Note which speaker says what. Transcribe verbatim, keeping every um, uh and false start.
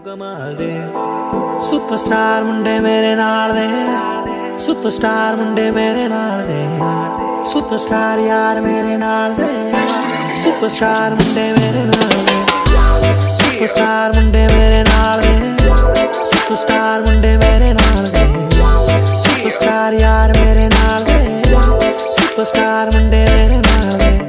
Speaker 1: कमाल दे सुपरस्टार मुंडे मेरे नाल दे, सुपरस्टार मुंडे मेरे नाल दे, सुपरस्टार यार मेरे नाल दे, सुपरस्टार मुंडे मेरे नाल दे, सुपरस्टार मुंडे मेरे नाल दे, सुपरस्टार मुंडे मेरे नाल दे, सुपरस्टार यार मेरे नाल दे, सुपरस्टार मुंडे मेरे नाल दे।